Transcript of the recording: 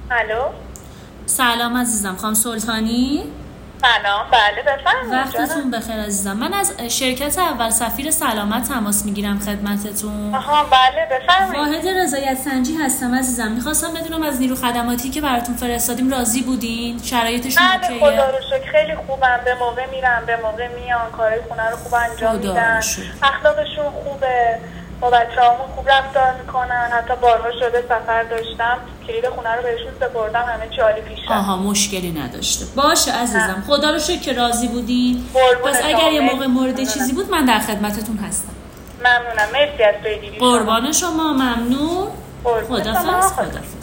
الو. سلام عزیزم، خانم سلطانی. سلام، بله بفرمایید. وقتتون بخیر عزیزم. من از شرکت اول سفیر سلامت تماس میگیرم خدمتتون. آها بله بفرمایید. واحد رضایت سنجی هستم عزیزم. میخواستم بدونم از نیرو خدماتی که براتون فرستادیم راضی بودین؟ شرایطشون اوکیه؟ بله خدا رو شکر خیلی خوبم، به موقع میرن به موقع میان، کارهای خونه رو خوب انجام میدن، اخلاقشون خوبه، با بچه‌هامون خوب رفتار میکنن. حتی بارها شده سفر داشتم کلید خونه رو بهشون سپردم، همه چی عالی پیش رفت. آها مشکلی نداشته. باشه عزیزم، خدا رو شکر که راضی بودین. پس اگر یه موقع مورد چیزی بود من در خدمتتون هستم. ممنونم، مرسی از پیگیری. قربان شما، ممنون. خدافظ.